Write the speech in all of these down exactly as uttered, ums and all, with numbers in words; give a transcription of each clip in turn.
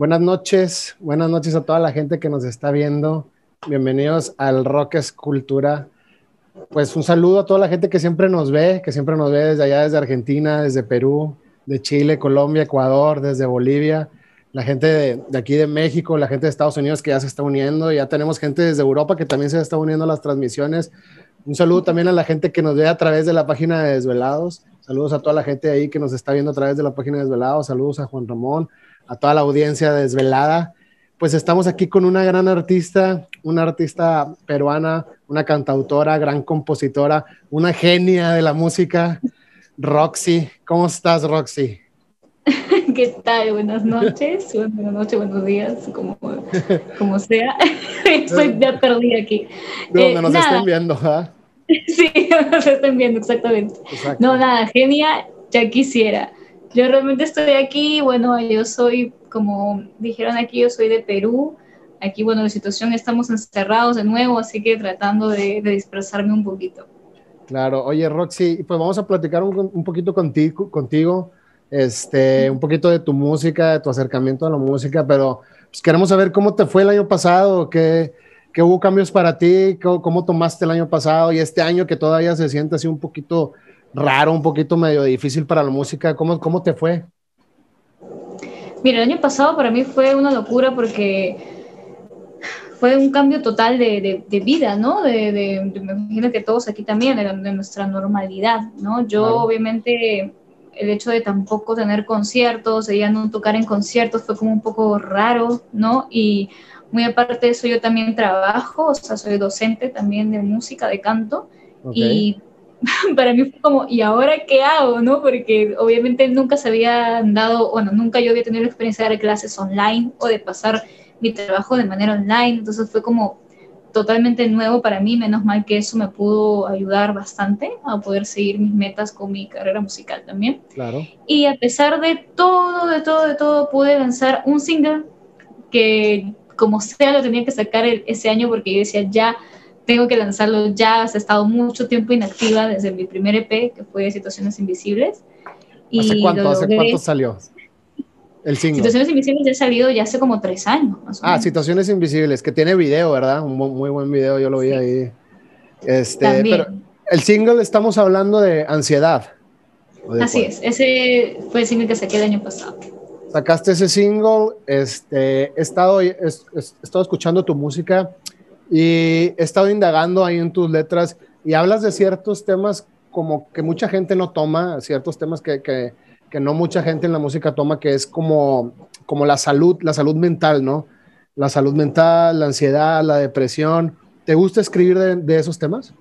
Buenas noches, buenas noches a toda la gente que nos está viendo. Bienvenidos al Rock es Cultura. Pues un saludo a toda la gente que siempre nos ve, que siempre nos ve desde allá, desde Argentina, desde Perú, de Chile, Colombia, Ecuador, desde Bolivia, la gente de, de aquí de México, la gente de Estados Unidos que ya se está uniendo, ya tenemos gente desde Europa que también se está uniendo a las transmisiones. Un saludo también a la gente que nos ve a través de la página de Desvelados. Saludos a toda la gente ahí que nos está viendo a través de la página de Desvelados. Saludos a Juan Ramón, a toda la audiencia de Desvelada. Pues estamos aquí con una gran artista, una artista peruana, una cantautora, gran compositora, una genia de la música, Roxy. ¿Cómo estás, Roxy? ¿Qué tal? Buenas noches, buenas noches, buenos días, como, como sea. Estoy ya perdida aquí. De donde eh, nos nada. estén viendo, ¿ah? Sí, nos estén viendo, exactamente. Exacto. No, nada, genia, ya quisiera. Yo realmente estoy aquí, bueno, yo soy, como dijeron aquí, yo soy de Perú. Aquí, bueno, la situación, estamos encerrados de nuevo, así que tratando de, de dispersarme un poquito. Claro, oye, Roxy, pues vamos a platicar un, un poquito contigo, contigo, este, un poquito de tu música, de tu acercamiento a la música, pero pues queremos saber cómo te fue el año pasado, qué, qué hubo cambios para ti, cómo, cómo tomaste el año pasado y este año que todavía se siente así un poquito raro, un poquito medio difícil para la música, ¿cómo, cómo te fue? Mira, el año pasado para mí fue una locura porque fue un cambio total de, de, de vida, ¿no? De, de, de, me imagino que todos aquí también, de, de nuestra normalidad, ¿no? Yo, Claro. obviamente, el hecho de tampoco tener conciertos, de ya no tocar en conciertos, fue como un poco raro, ¿no? Y muy aparte de eso, yo también trabajo, o sea, soy docente también de música, de canto, Okay. y para mí fue como, ¿y ahora qué hago, no? Porque obviamente nunca se había dado, bueno, nunca yo había tenido la experiencia de dar clases online o de pasar mi trabajo de manera online, entonces fue como totalmente nuevo para mí, menos mal que eso me pudo ayudar bastante a poder seguir mis metas con mi carrera musical también. Claro. Y a pesar de todo, de todo, de todo, pude lanzar un single que como sea lo tenía que sacar el, ese año porque yo decía ya tengo que lanzarlo ya, has estado mucho tiempo inactiva desde mi primer E P que fue Situaciones Invisibles ¿Hace y lo cuánto? ¿Hace logré. cuánto salió el single? Situaciones Invisibles ya ha salido ya hace como tres años más o Ah, menos. Situaciones Invisibles, que tiene video, ¿verdad? Un muy buen video, yo lo vi Sí, ahí. Este, pero también. el single estamos hablando de Ansiedad. ¿O de Así cuál? es, ese fue el single que saqué el año pasado. Sacaste ese single, este, he estado, he, he estado escuchando tu música y he estado indagando ahí en tus letras y hablas de ciertos temas como que mucha gente no toma, ciertos temas que, que, que no mucha gente en la música toma, que es como, como la salud, la salud mental, ¿no? La salud mental, la ansiedad, la depresión. ¿Te gusta escribir de, de esos temas?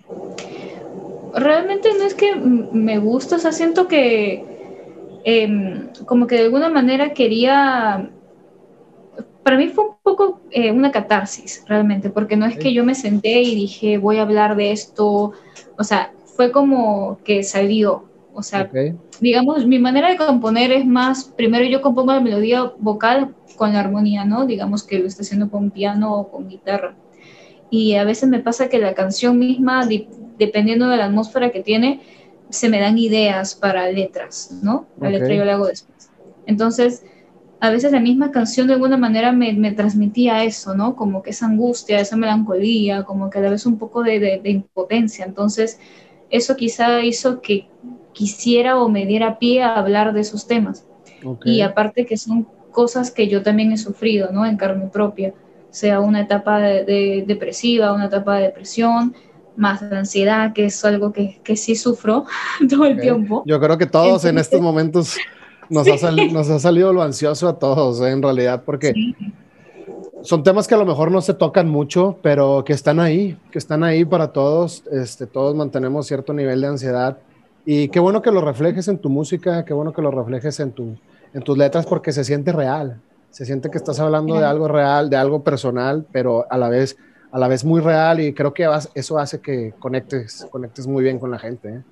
Realmente no es que me gusta, o sea, siento que eh, como que de alguna manera quería, para mí fue un poco eh, una catarsis realmente, porque no es Sí. que yo me senté y dije voy a hablar de esto, o sea, fue como que salió, o sea, Ok. digamos, mi manera de componer es más, primero yo compongo la melodía vocal con la armonía, ¿no? Digamos que lo estoy haciendo con piano o con guitarra. Y a veces me pasa que la canción misma, de, dependiendo de la atmósfera que tiene, se me dan ideas para letras, ¿no? La Ok. letra yo la hago después. Entonces, a veces la misma canción de alguna manera me, me transmitía eso, ¿no? Como que esa angustia, esa melancolía, como que a la vez un poco de, de, de impotencia. Entonces, eso quizá hizo que quisiera o me diera pie a hablar de esos temas. Ok. Y aparte que son cosas que yo también he sufrido, ¿no? En carne propia, sea una etapa de, de depresiva, una etapa de depresión, más la ansiedad, que es algo que, que sí sufro todo el Okay. tiempo. Yo creo que todos en estos Entonces, momentos nos ha, sí, sali nos ha salido lo ansioso a todos, ¿eh? En realidad, porque sí, son temas que a lo mejor no se tocan mucho, pero que están ahí, que están ahí para todos. Este, todos mantenemos cierto nivel de ansiedad. Y qué bueno que lo reflejes en tu música, qué bueno que lo reflejes en, tu, en tus letras, porque se siente real. Se siente que estás hablando de algo real, de algo personal, pero a la vez, a la vez muy real. Y creo que eso hace que conectes, conectes muy bien con la gente, ¿eh?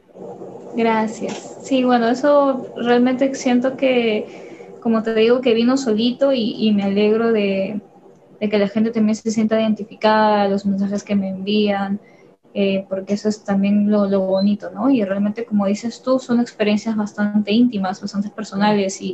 gracias. Sí, bueno, eso realmente siento que, como te digo, que vino solito y, y me alegro de, de que la gente también se sienta identificada, los mensajes que me envían, eh, porque eso es también lo, lo bonito, ¿no? Y realmente, como dices tú, son experiencias bastante íntimas, bastante personales y,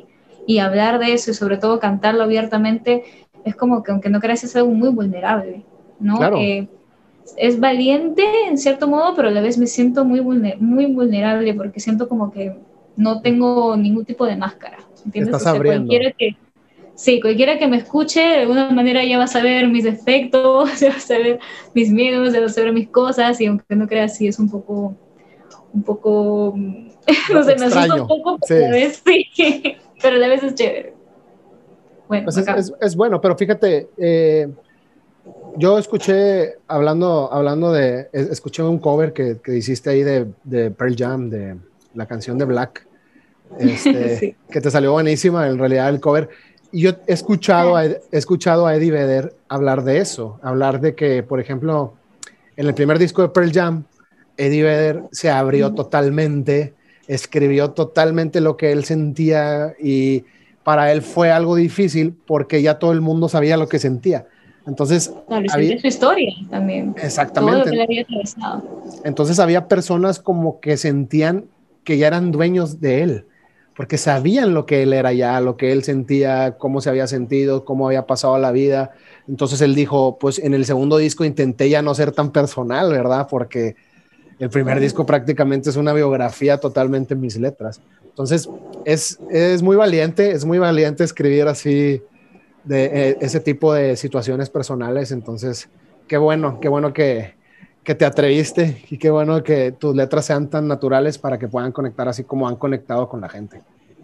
y hablar de eso y sobre todo cantarlo abiertamente, es como que aunque no creas es algo muy vulnerable, ¿no? Claro. Eh, es valiente en cierto modo, pero a la vez me siento muy, vulner muy vulnerable porque siento como que no tengo ningún tipo de máscara, ¿entiendes? Estás O sea, abriendo. cualquiera que, sí, cualquiera que me escuche, de alguna manera ya va a saber mis defectos, ya va a saber mis miedos, ya va a saber mis cosas, y aunque no creas, sí es un poco, un poco, no sé, me asusta un poco, sí. pero a la vez sí, pero a la vez es chévere. Bueno, pues es, es, es bueno, pero fíjate, eh, yo escuché, hablando, hablando de, escuché un cover que, que hiciste ahí de, de Pearl Jam, de la canción de Black, este, sí. que te salió buenísima, en realidad, el cover. Y yo he escuchado, a, he escuchado a Eddie Vedder hablar de eso, hablar de que, por ejemplo, en el primer disco de Pearl Jam, Eddie Vedder se abrió totalmente, escribió totalmente lo que él sentía y para él fue algo difícil porque ya todo el mundo sabía lo que sentía. Entonces, Claro, había, su historia también. exactamente. Todo lo que le había atravesado. Entonces había personas como que sentían que ya eran dueños de él, porque sabían lo que él era ya, lo que él sentía, cómo se había sentido, cómo había pasado la vida. Entonces él dijo, pues en el segundo disco intenté ya no ser tan personal, ¿verdad? Porque el primer disco prácticamente es una biografía totalmente en mis letras. Entonces es, es muy valiente, es muy valiente escribir así de eh, ese tipo de situaciones personales. Entonces, qué bueno, qué bueno que, que te atreviste y qué bueno que tus letras sean tan naturales para que puedan conectar así como han conectado con la gente.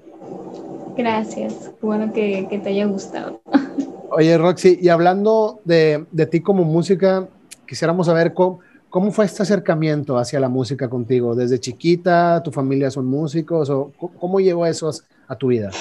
Gracias, qué bueno que, que te haya gustado. Oye, Roxy, y hablando de, de ti como música, quisiéramos saber cómo, cómo fue este acercamiento hacia la música contigo. ¿Desde chiquita, tu familia son músicos o cómo llegó eso a tu vida?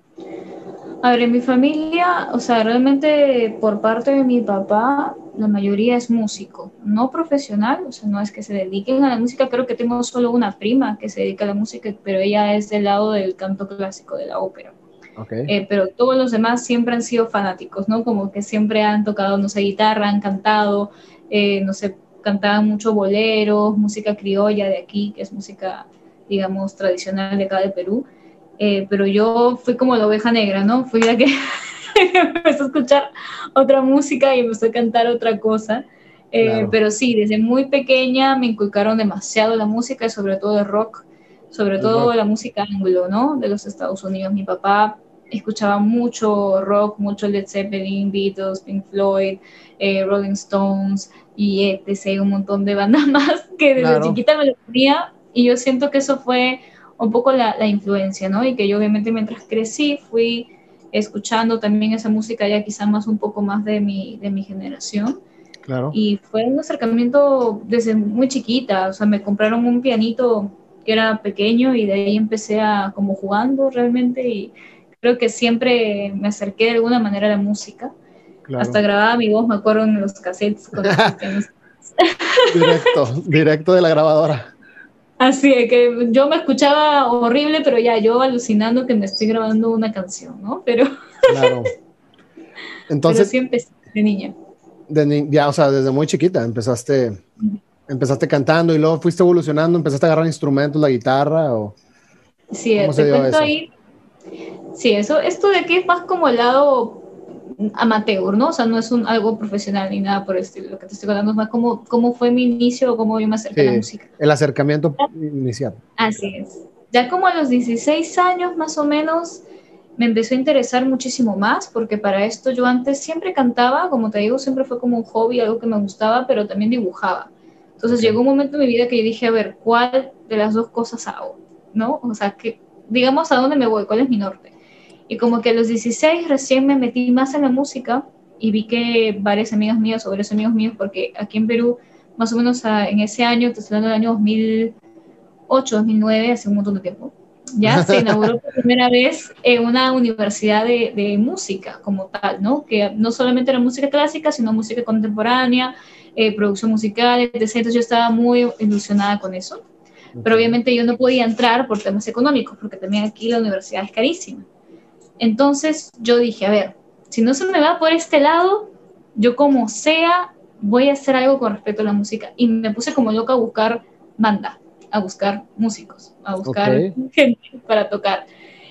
A ver, en mi familia, o sea, realmente por parte de mi papá, la mayoría es músico, no profesional, o sea, no es que se dediquen a la música, creo que tengo solo una prima que se dedica a la música, pero ella es del lado del canto clásico, de la ópera. Okay. Eh, pero todos los demás siempre han sido fanáticos, ¿no? Como que siempre han tocado, no sé, guitarra, han cantado, eh, no sé, cantaban mucho boleros, música criolla de aquí, que es música, digamos, tradicional de acá de Perú. Eh, pero yo fui como la oveja negra, ¿no? Fui la que empezó a escuchar otra música y empezó a cantar otra cosa. Eh, claro. Pero sí, desde muy pequeña me inculcaron demasiado la música y sobre todo el rock, sobre el todo rock. La música anglo, ¿no? De los Estados Unidos. Mi papá escuchaba mucho rock, mucho Led Zeppelin, Beatles, Pink Floyd, eh, Rolling Stones y etcétera, un montón de bandas más que desde claro. chiquita me lo ponía y yo siento que eso fue un poco la, la influencia, ¿no? Y que yo obviamente mientras crecí fui escuchando también esa música ya quizá más un poco más de mi, de mi generación. Claro. Y fue un acercamiento desde muy chiquita, o sea, me compraron un pianito que era pequeño y de ahí empecé a como jugando realmente y creo que siempre me acerqué de alguna manera a la música. Claro. Hasta grababa mi voz, me acuerdo en los cassettes con los pianos. Directo, directo de la grabadora. Así es que yo me escuchaba horrible, pero ya yo alucinando que me estoy grabando una canción, ¿no? Pero, claro. Entonces, pero sí empecé de niña. De ni ya, o sea, desde muy chiquita empezaste, uh-huh. empezaste cantando y luego fuiste evolucionando, empezaste a agarrar instrumentos, la guitarra o... Sí, ¿cómo te cuento eso? Ahí. Sí, eso, esto de aquí es más como el lado amateur, ¿no? O sea, no es un, algo profesional ni nada por el estilo. Lo que te estoy contando es más cómo, cómo fue mi inicio o cómo yo me acerqué sí, a la música. El acercamiento inicial. Así es. Ya como a los dieciséis años más o menos me empezó a interesar muchísimo más porque para esto yo antes siempre cantaba, como te digo, siempre fue como un hobby, algo que me gustaba, pero también dibujaba. Entonces okay. llegó un momento en mi vida que yo dije, a ver, ¿cuál de las dos cosas hago? ¿No? O sea, que digamos a dónde me voy, cuál es mi norte. Y como que a los dieciséis recién me metí más en la música y vi que varias amigas mías o varios amigos míos, porque aquí en Perú, más o menos a, en ese año, te estoy hablando del año dos mil ocho, dos mil nueve, hace un montón de tiempo, ya se inauguró por primera vez en una universidad de, de música como tal, ¿no? Que no solamente era música clásica, sino música contemporánea, eh, producción musical, etcétera. Entonces yo estaba muy ilusionada con eso. Okay. Pero obviamente yo no podía entrar por temas económicos, porque también aquí la universidad es carísima. Entonces yo dije, a ver, si no se me va por este lado, yo como sea voy a hacer algo con respecto a la música. Y me puse como loca a buscar banda, a buscar músicos, a buscar okay. gente para tocar.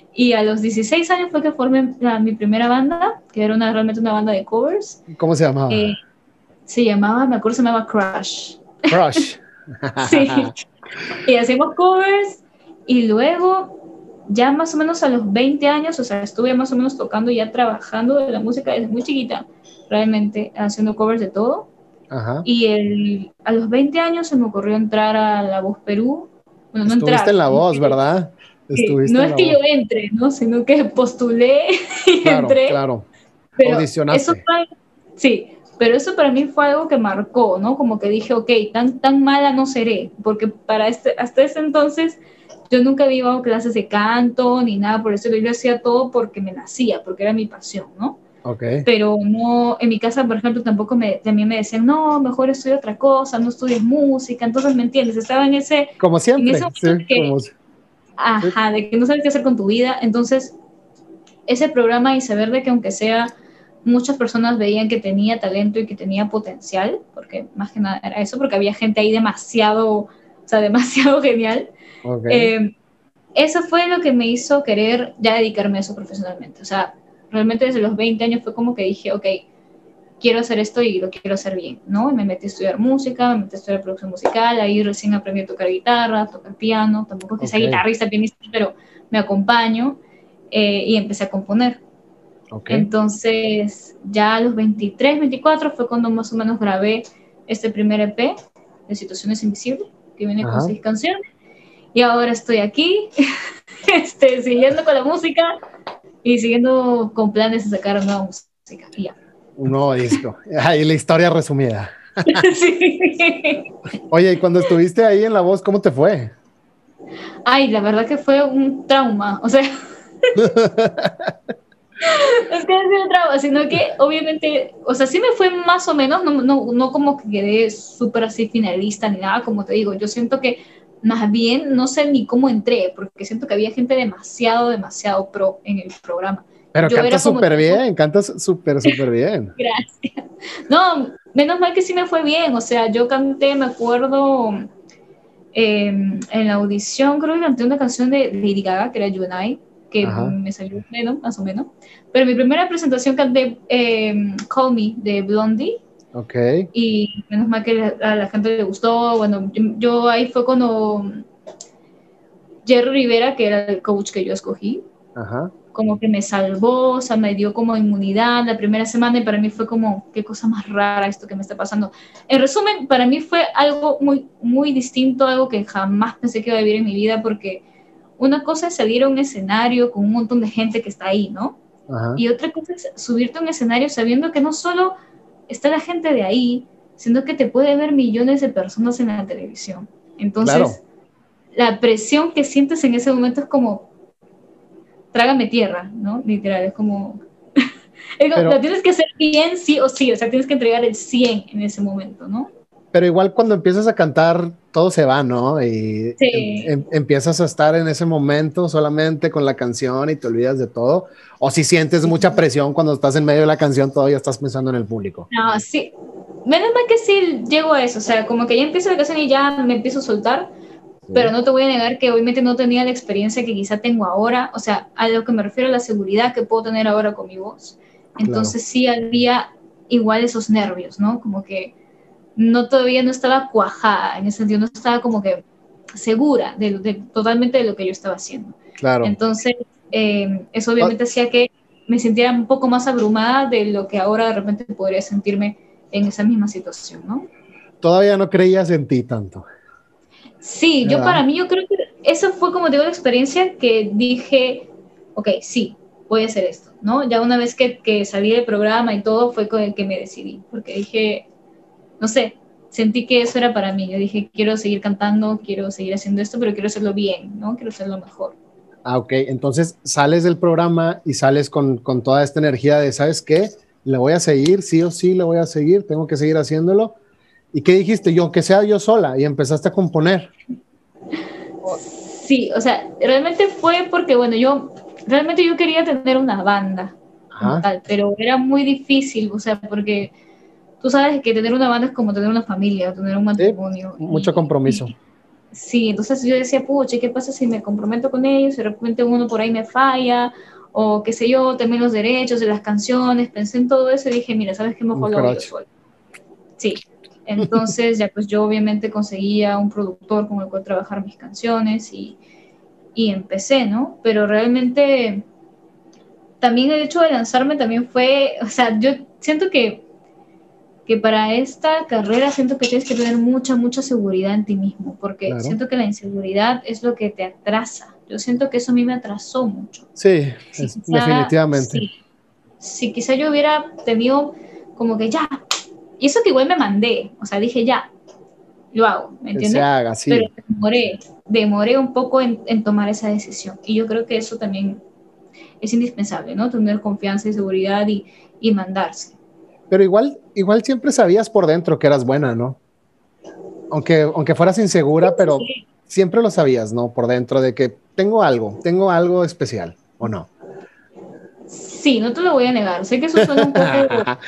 Y a los dieciséis años fue que formé la, mi primera banda, que era una, realmente una banda de covers. ¿Cómo se llamaba? Eh, se llamaba, me acuerdo, se llamaba Crush. Crush. Sí. Y hacíamos covers y luego, ya más o menos a los veinte años, o sea, estuve más o menos tocando, ya trabajando de la música desde muy chiquita, realmente haciendo covers de todo. Ajá. Y el, a los veinte años se me ocurrió entrar a La Voz Perú. Bueno, no Estuviste entrar. en La No, Voz, ¿verdad? sí, Estuviste no en es La que yo Voz. entre, ¿no? Sino que postulé y Claro, entré. claro. Pero eso Audicionaste. fue, sí, pero eso para mí fue algo que marcó, ¿no? Como que dije, ok, tan, tan mala no seré, porque para este, hasta ese entonces yo nunca había llevado clases de canto ni nada por eso, yo hacía todo porque me nacía, porque era mi pasión, ¿no? Ok. Pero no, en mi casa, por ejemplo, tampoco me, también me decían, no, mejor estudia otra cosa, no estudies música, entonces, ¿me entiendes? Estaba en ese, Como en ese siempre, momento de sí, que, como... sí. ajá, de que no sabes qué hacer con tu vida, entonces ese programa y saber de que aunque sea muchas personas veían que tenía talento y que tenía potencial, porque más que nada era eso, porque había gente ahí demasiado, o sea, demasiado genial. Ok. Eh, eso fue lo que me hizo querer ya dedicarme a eso profesionalmente. O sea, realmente desde los veinte años fue como que dije, ok, quiero hacer esto y lo quiero hacer bien, ¿no? Y me metí a estudiar música, me metí a estudiar producción musical, ahí recién aprendí a tocar guitarra, a tocar piano, tampoco es que sea Ok. guitarrista, pianista, pero me acompaño eh, y empecé a componer. Ok. Entonces, ya a los veintitrés, veinticuatro fue cuando más o menos grabé este primer E P de Situaciones Invisibles, que viene con Ajá. seis canciones. Y ahora estoy aquí, este, siguiendo con la música y siguiendo con planes de sacar nueva música. Y ya. Un nuevo disco. Ahí la historia resumida. Sí. Oye, y cuando estuviste ahí en La Voz, ¿cómo te fue? Ay, la verdad que fue un trauma. O sea, es que ha sido un trauma, sino que obviamente, o sea, sí me fue más o menos, no, no, no como que quedé súper así finalista ni nada, como te digo, yo siento que más bien no sé ni cómo entré, porque siento que había gente demasiado, demasiado pro en el programa. Pero Yo cantas era como, súper bien, cantas súper, súper bien. gracias. No, menos mal que sí me fue bien, o sea, yo canté, me acuerdo, eh, en la audición creo que canté una canción de Lady Gaga, que era You and I, que Ajá. me salió menos, más o menos. Pero mi primera presentación canté eh, Call Me de Blondie Ok. y menos mal que a la gente le gustó. Bueno, yo, yo ahí fue cuando Jerry Rivera, que era el coach que yo escogí, Ajá. como que me salvó, o sea, me dio como inmunidad la primera semana y para mí fue como, qué cosa más rara esto que me está pasando. En resumen, para mí fue algo muy, muy distinto, algo que jamás pensé que iba a vivir en mi vida porque una cosa es salir a un escenario con un montón de gente que está ahí, ¿no? Ajá. Y otra cosa es subirte a un escenario sabiendo que no solo está la gente de ahí, sino que te puede ver millones de personas en la televisión. Entonces, Claro. la presión que sientes en ese momento es como, trágame tierra, ¿no? Literal, es como, es como, la Pero, tienes que hacer bien sí o sí, o sea, tienes que entregar el cien en ese momento, ¿no? pero igual cuando empiezas a cantar, todo se va, ¿no? Y em- Sí. em- empiezas a estar en ese momento solamente con la canción y te olvidas de todo. O si sientes Sí. mucha presión cuando estás en medio de la canción, todavía estás pensando en el público. No, sí. Menos mal que sí llego a eso, o sea, como que ya empiezo la canción y ya me empiezo a soltar, pero Sí, no te voy a negar que obviamente no tenía la experiencia que quizá tengo ahora, o sea, a lo que me refiero a la seguridad que puedo tener ahora con mi voz. claro. Entonces sí había igual esos nervios, ¿no? Como que no todavía no estaba cuajada, en ese sentido no estaba como que segura de, de totalmente de lo que yo estaba haciendo. Claro. Entonces, eh, eso To- obviamente hacía que me sintiera un poco más abrumada de lo que ahora de repente podría sentirme en esa misma situación, ¿no? Todavía no creías en ti tanto, Sí, yo ¿verdad? para mí, yo creo que esa fue como digo la experiencia que dije, ok, sí, voy a hacer esto, ¿no? Ya una vez que, que salí del programa y todo, fue con el que me decidí, porque dije, no sé, sentí que eso era para mí. Yo dije, quiero seguir cantando, quiero seguir haciendo esto, pero quiero hacerlo bien, ¿no? Quiero hacerlo mejor. Ah, ok. Entonces sales del programa y sales con, con toda esta energía de, ¿sabes qué? Le voy a seguir, sí o sí, le voy a seguir, tengo que seguir haciéndolo. ¿Y qué dijiste? Yo, aunque sea yo sola, y empezaste a componer. Sí, o sea, realmente fue porque, bueno, yo realmente yo quería tener una banda como Ajá. tal, pero era muy difícil, o sea, porque tú sabes que tener una banda es como tener una familia, tener un Sí, matrimonio, mucho y, compromiso. Sí, entonces yo decía, pucha, ¿qué pasa si me comprometo con ellos? De repente uno por ahí me falla, o qué sé yo, también los derechos de las canciones, pensé en todo eso y dije, mira, ¿sabes qué? Un Mejor lo hago yo crush. sola. Sí, entonces ya pues yo obviamente conseguía un productor con el cual trabajar mis canciones y, y empecé, ¿no? Pero realmente también el hecho de lanzarme también fue, o sea, yo siento que, que para esta carrera siento que tienes que tener mucha, mucha seguridad en ti mismo, porque Claro. siento que la inseguridad es lo que te atrasa. Yo siento que eso a mí me atrasó mucho. Sí, Si es- quizá, definitivamente. sí, si quizá yo hubiera tenido como que ya, y eso que igual me mandé, o sea, dije ya, lo hago, ¿me Que se entiendes? haga, Pero sí. demoré, demoré un poco en, en tomar esa decisión. Y yo creo que eso también es indispensable, ¿no? Tener confianza y seguridad y, y mandarse. Pero igual, igual siempre sabías por dentro que eras buena, ¿no? Aunque, aunque fueras insegura, pero Sí, siempre lo sabías, ¿no? Por dentro de que tengo algo, tengo algo especial, ¿o no? sí, no te lo voy a negar. Sé que eso suena un poco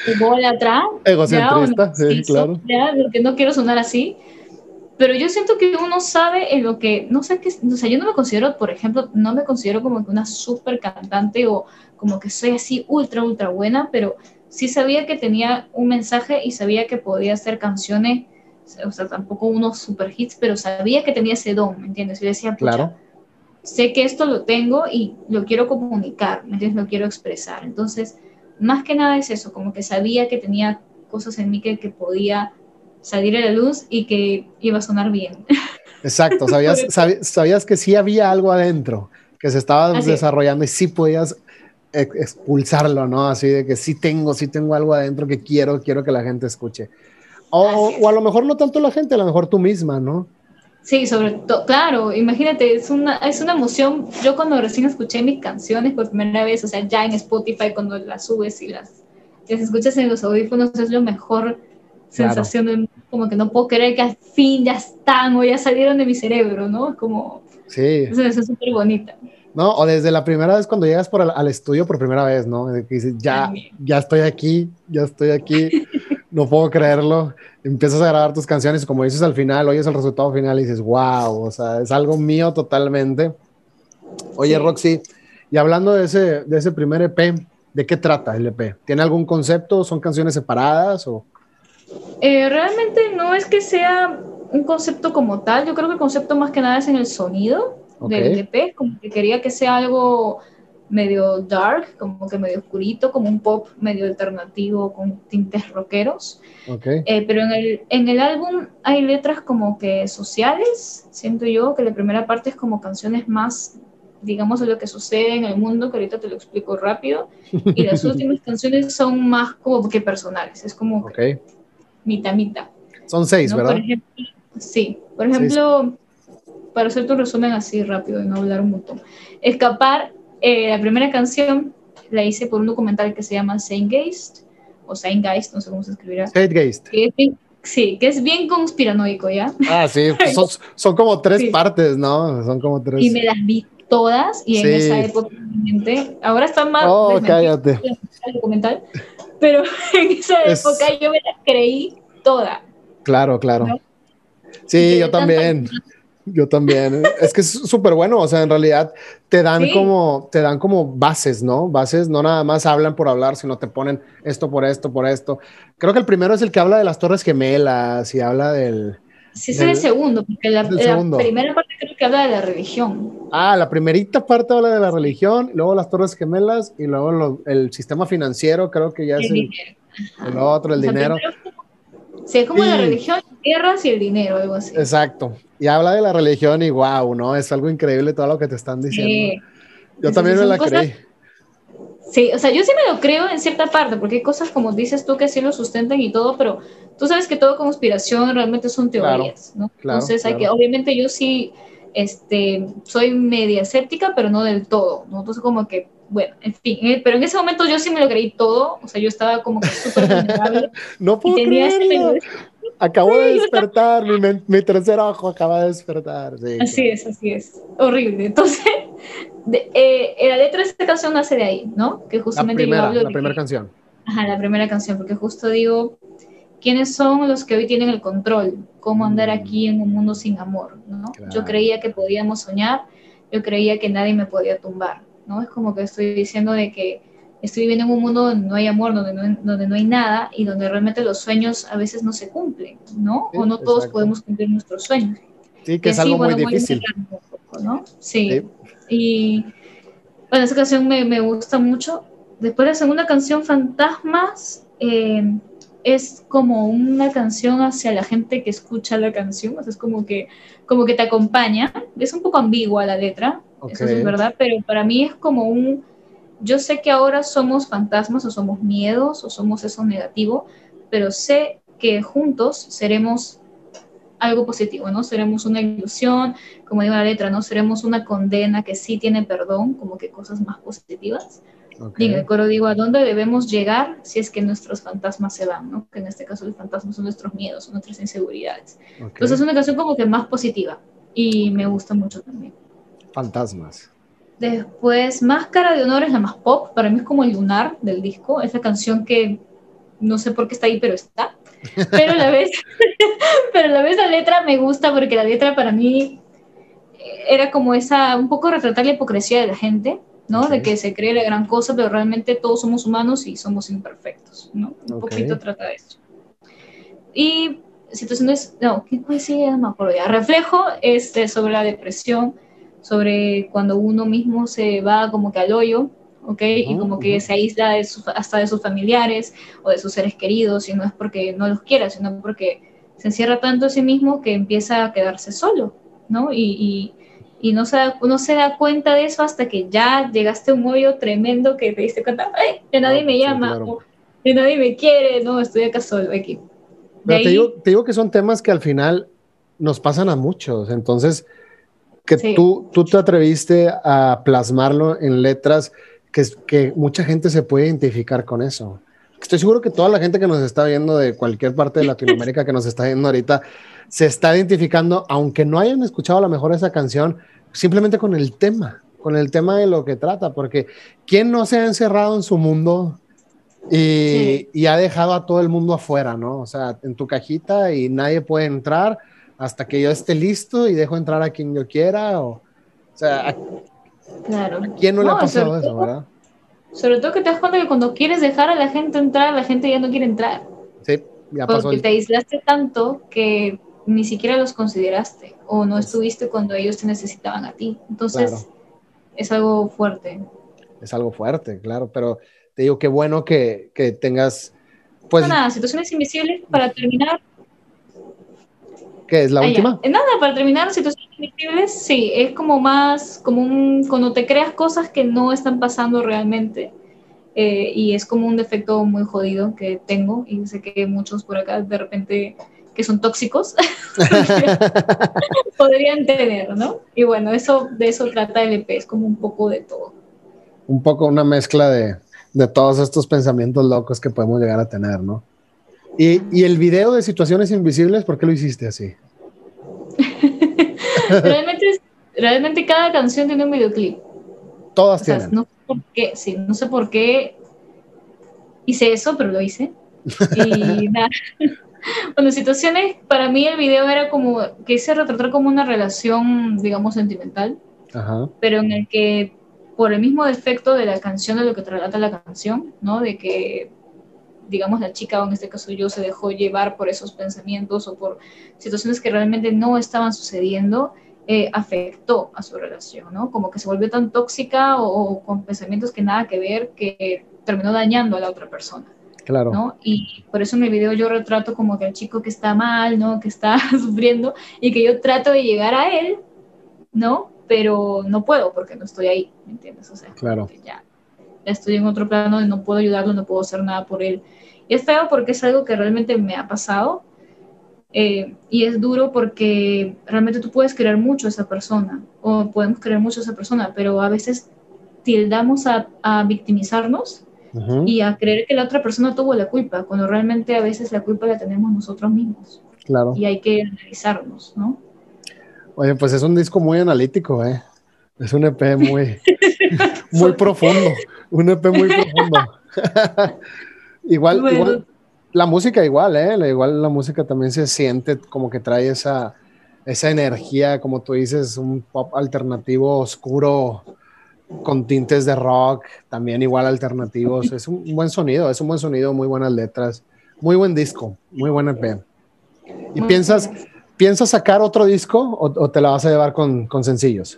atrás, ya, o Egocentrista, sí, narciso, claro. ya, porque no quiero sonar así, pero yo siento que uno sabe en lo que, no sé qué, o sea, yo no me considero, por ejemplo, no me considero como que una súper cantante o como que soy así ultra, ultra buena, pero sí sabía que tenía un mensaje y sabía que podía hacer canciones, o sea, tampoco unos super hits, pero sabía que tenía ese don, ¿me entiendes? Yo decía, pucha, Claro. sé que esto lo tengo y lo quiero comunicar, ¿me entiendes? Lo quiero expresar. Entonces, más que nada es eso, como que sabía que tenía cosas en mí que, que podía salir a la luz y que iba a sonar bien. Exacto, sabías, sabi- sabías que sí había algo adentro, que se estaba Así es, desarrollando y sí podías ex- expulsarlo, ¿no? Así de que sí tengo, sí tengo algo adentro que quiero, quiero que la gente escuche. O, así o, o a es. lo mejor no tanto la gente, a lo mejor tú misma, ¿no? Sí, sobre todo, claro, imagínate, es una, es una emoción. Yo cuando recién escuché mis canciones por primera vez, o sea, ya en Spotify, cuando las subes y las, las escuchas en los audífonos, es lo mejor Claro. sensación del mundo, como que no puedo creer que al fin ya están o ya salieron de mi cerebro, ¿no? Como, Sí, eso es súper bonita ¿no? O desde la primera vez cuando llegas por al, al estudio por primera vez, ¿no? De que dices, ya, también. ya estoy aquí, ya estoy aquí, no puedo creerlo. Empiezas a grabar tus canciones y como dices al final, oyes el resultado final y dices, wow, o sea, es algo mío totalmente. Oye, Sí. Roxy, y hablando de ese, de ese primer E P, ¿de qué trata el E P? ¿Tiene algún concepto? ¿Son canciones separadas? O... Eh, realmente no es que sea un concepto como tal, yo creo que el concepto más que nada es en el sonido Ok, del E P, como que quería que sea algo medio dark, como que medio oscurito, como un pop medio alternativo con tintes rockeros. ok, Eh, pero en el, en el álbum hay letras como que sociales, siento yo, que la primera parte es como canciones más, digamos, de lo que sucede en el mundo, que ahorita te lo explico rápido, y las últimas canciones son más como que personales, es como que ok. mitad, mitad, Son seis, ¿no? Por ¿verdad? ejemplo, sí, por Seis. ejemplo, para hacerte un resumen así rápido y no hablar un montón. Escapar, eh, la primera canción la hice por un documental que se llama Zeitgeist, o Zeitgeist, no sé cómo se escribirá, Zeitgeist. que es bien, sí, que es bien conspiranoico, ¿ya? Ah, sí, pues son, son como tres Sí, partes, ¿no? Son como y tres. me las vi todas y en esa Sí. época, obviamente, ahora está más Oh, desmentido cállate. el documental, pero en esa época Es yo me las creí toda, claro, ¿no? claro. Y Sí, yo quedé tan también. Yo también. Es que es súper bueno, o sea, en realidad te dan sí, como, te dan como bases, ¿no? Bases, no nada más hablan por hablar, sino te ponen esto por esto, por esto. Creo que el primero es el que habla de las Torres Gemelas y habla del, sí, ese es el del, segundo, porque es la, el la segundo. primera parte creo que habla de la religión. Ah, la primerita parte habla de la Sí, religión, luego las Torres Gemelas y luego lo- el sistema financiero, creo que ya es el el, dinero. el Ajá. otro, el O sea, dinero. primero, sí, es como la Y religión, las tierras y el dinero, algo así. exacto. Y habla de la religión y wow, ¿no? Es algo increíble todo lo que te están diciendo. Sí, Yo sí, sí, también me son la cosas. creí. Sí, o sea, yo sí me lo creo en cierta parte, porque hay cosas como dices tú que sí lo sustentan y todo, pero tú sabes que todo conspiración realmente son Claro, teorías, ¿no? claro, Entonces hay que, claro. obviamente yo sí, este, soy media escéptica, pero no del todo, ¿no? Entonces como que, bueno, en fin, eh, pero en ese momento yo sí me lo creí todo, o sea, yo estaba como que súper vulnerable No y puedo tenía ese creerlo. medio, Acabo de sí, yo estaba, despertar, mi, men- mi tercer ojo acaba de despertar. Sí, así claro. es, así es, horrible. Entonces, de, eh, la letra de esta canción nace de ahí, ¿no? Que La justamente yo primera, hablo la de primera que, canción. ajá, la primera canción, porque justo digo ¿quiénes son los que hoy tienen el control? ¿Cómo andar aquí en un mundo sin amor? ¿no? Claro. Yo creía que podíamos soñar, yo creía que nadie me podía tumbar, ¿no? Es como que estoy diciendo de que estoy viviendo en un mundo donde no hay amor, donde no, donde no hay nada y donde realmente los sueños a veces no se cumplen, ¿no? Sí, o no todos exacto. podemos cumplir nuestros sueños. Sí, que y es así, algo muy bueno, voy a difícil. un poco, ¿no? Sí. Sí. Y bueno, esa canción me, me gusta mucho. Después la segunda canción, Fantasmas, eh, es como una canción hacia la gente que escucha la canción, o sea, es como que, como que te acompaña. Es un poco ambigua la letra, Ok. eso sí es verdad, pero para mí es como un... Yo sé que ahora somos fantasmas o somos miedos o somos eso negativo, pero sé que juntos seremos algo positivo, ¿no? Seremos una ilusión, como digo la letra, ¿no? Seremos una condena que sí tiene perdón, como que cosas más positivas. Okay. Y en el coro digo, ¿a dónde debemos llegar si es que nuestros fantasmas se van, ¿no? Que en este caso los fantasmas son nuestros miedos, son nuestras inseguridades. Okay. Entonces es una canción como que más positiva y okay. me gusta mucho también. Fantasmas. Después, Máscara de Honor es la más pop, para mí es como el lunar del disco, es la canción que no sé por qué está ahí, pero está. Pero a la vez, pero a la vez la letra me gusta porque la letra para mí era como esa, un poco retratar la hipocresía de la gente, ¿no? Okay. De que se cree la gran cosa, pero realmente todos somos humanos y somos imperfectos, ¿no? Un okay. poquito trata de eso. Y situaciones, no, ¿qué decía? No me acuerdo ya. Reflejo este, sobre la depresión, sobre cuando uno mismo se va como que al hoyo, ¿ok? Uh-huh, y como que uh-huh. se aísla de su, hasta de sus familiares o de sus seres queridos, y no es porque no los quiera, sino porque se encierra tanto a sí mismo que empieza a quedarse solo, ¿no? Y, y, y no, se da, no se da cuenta de eso hasta que ya llegaste a un hoyo tremendo que te diste cuenta, ¡ay! Que nadie no, me llama, sí, claro. o que nadie me quiere, no, estoy acá solo, aquí. Pero ahí, te, digo, te digo que son temas que al final nos pasan a muchos, entonces que sí. tú, tú te atreviste a plasmarlo en letras que, que mucha gente se puede identificar con eso. Estoy seguro que toda la gente que nos está viendo de cualquier parte de Latinoamérica que nos está viendo ahorita se está identificando, aunque no hayan escuchado a lo mejor esa canción, simplemente con el tema, con el tema de lo que trata, porque ¿quién no se ha encerrado en su mundo y, sí. y ha dejado a todo el mundo afuera, ¿no? O sea, en tu cajita y nadie puede entrar hasta que yo esté listo y dejo entrar a quien yo quiera, o, o sea, ¿a, claro. ¿a quién no, no le ha pasado eso, todo, verdad? Sobre todo que te das cuenta que cuando quieres dejar a la gente entrar, la gente ya no quiere entrar. Sí, ya pasó. Porque el... te aislaste tanto que ni siquiera los consideraste o no es... estuviste cuando ellos te necesitaban a ti. Entonces, claro. es algo fuerte. Es algo fuerte, claro, pero te digo, qué bueno que, que tengas, pues... No, nada, Situaciones Invisibles, para terminar. ¿Qué es la ah, última? Ya. Nada, para terminar, Situaciones Invisibles, sí, es como más, como un, cuando te creas cosas que no están pasando realmente. Eh, y es como un defecto muy jodido que tengo, y sé que muchos por acá de repente que son tóxicos podrían tener, ¿no? Y bueno, eso, de eso trata el E P, es como un poco de todo. Un poco una mezcla de, de todos estos pensamientos locos que podemos llegar a tener, ¿no? Y, y el video de Situaciones Invisibles, ¿por qué lo hiciste así? realmente, realmente cada canción tiene un videoclip. Todas o sea, tienen. No sé por qué, sí, no sé por qué hice eso, pero lo hice. Y nada. Bueno, Situaciones, para mí el video era como, quise retratar como una relación, digamos, sentimental. Ajá. Pero en el que, por el mismo defecto de la canción, de lo que trata la canción, ¿no? De que, digamos, la chica, o en este caso yo, se dejó llevar por esos pensamientos o por situaciones que realmente no estaban sucediendo, eh, afectó a su relación, ¿no? Como que se volvió tan tóxica o, o con pensamientos que nada que ver, que terminó dañando a la otra persona. Claro. ¿no? Y por eso en el video yo retrato como que al chico que está mal, ¿no? Que está sufriendo, y que yo trato de llegar a él, ¿no? Pero no puedo porque no estoy ahí, ¿me entiendes? O sea, claro. ya, ya estoy en otro plano y no puedo ayudarlo, no puedo hacer nada por él. Y es feo porque es algo que realmente me ha pasado, eh, y es duro porque realmente tú puedes querer mucho a esa persona, o podemos querer mucho a esa persona, pero a veces tildamos a, a victimizarnos uh-huh. y a creer que la otra persona tuvo la culpa, cuando realmente a veces la culpa la tenemos nosotros mismos. Claro. Y hay que analizarnos, ¿no? Oye, pues es un disco muy analítico, ¿eh? Es un E P muy, muy profundo. Un E P muy profundo. igual, bueno. igual, La música igual, ¿eh? La- Igual la música también se siente como que trae esa, esa energía, como tú dices, un pop alternativo oscuro con tintes de rock, también igual alternativos. Es un buen sonido, es un buen sonido, muy buenas letras, muy buen disco, muy buen E P. ¿Y Muchas piensas, gracias. piensas sacar otro disco o, o te la vas a llevar con, con sencillos?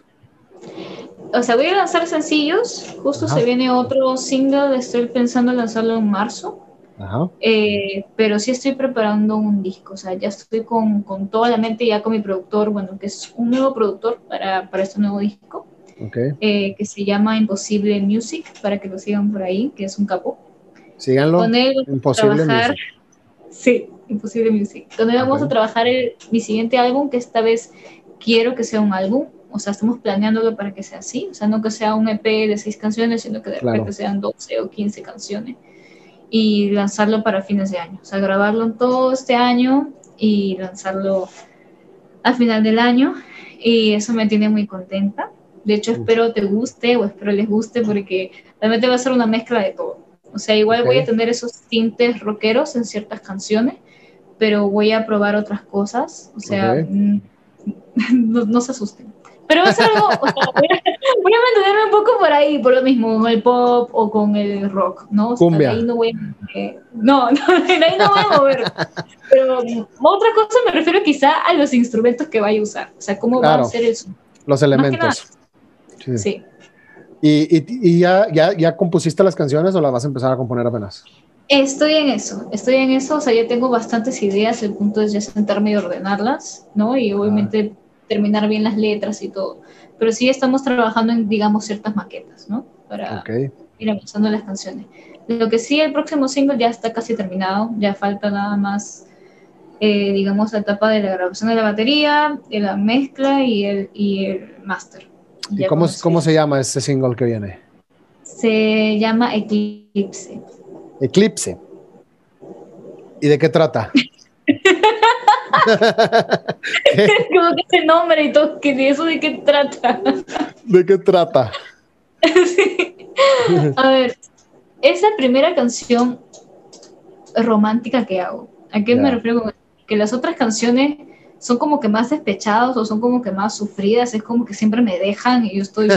O sea, voy a lanzar sencillos. Justo se Ajá, viene otro single. Estoy pensando en lanzarlo en marzo. ajá, Eh, pero sí estoy preparando un disco. O sea, ya estoy con, con toda la mente, ya con mi productor, bueno, que es un nuevo productor para, para este nuevo disco, ok. eh, que se llama Imposible Music, para que lo sigan por ahí, que es un capo. Con Síganlo, él vamos a Imposible trabajar. Music. Sí, Imposible Music. Con él Ok, vamos a trabajar el, mi siguiente álbum, que esta vez quiero que sea un álbum. O sea, estamos planeándolo para que sea así. O sea, no que sea un E P de seis canciones, sino que de repente claro. sean doce o quince canciones. Y lanzarlo para fines de año. O sea, grabarlo todo este año y lanzarlo al final del año. Y eso me tiene muy contenta. De hecho, Uf, espero te guste o espero les guste porque realmente va a ser una mezcla de todo. O sea, igual ok, voy a tener esos tintes rockeros en ciertas canciones, pero voy a probar otras cosas. O sea, ok. no, no se asusten. Pero va a ser algo, o sea, voy a, voy a mantenerme un poco por ahí, por lo mismo, con el pop o con el rock, ¿no? O sea, de ahí Cumbia. no voy a... Eh, no, no, de ahí no voy a mover. Pero otra cosa me refiero quizá a los instrumentos que vaya a usar. O sea, cómo va a Claro, ser el sonido. los Más que nada, elementos. Sí. sí. ¿Y, y, y ya, ya, ya compusiste las canciones o las vas a empezar a componer apenas? Estoy en eso, estoy en eso, o sea, ya tengo bastantes ideas, el punto es ya sentarme y ordenarlas, ¿no? Y Ah, obviamente terminar bien las letras y todo. Pero sí estamos trabajando en, digamos, ciertas maquetas, ¿no? Para ok, ir avanzando las canciones. Lo que sí, el próximo single ya está casi terminado, ya falta nada más, eh, digamos, la etapa de la grabación de la batería, de la mezcla y el, y el máster. ¿y Ya cómo, con eso cómo ya. se llama este single que viene? Se llama Eclipse. Eclipse. ¿Y de qué trata? ¿Qué? Como que ese nombre y todo, que de eso de qué trata. ¿De qué trata? Sí. A ver, es la primera canción romántica que hago. ¿A qué me Ya. refiero con eso? Que las otras canciones son como que más despechadas o son como que más sufridas, es como que siempre me dejan y yo estoy,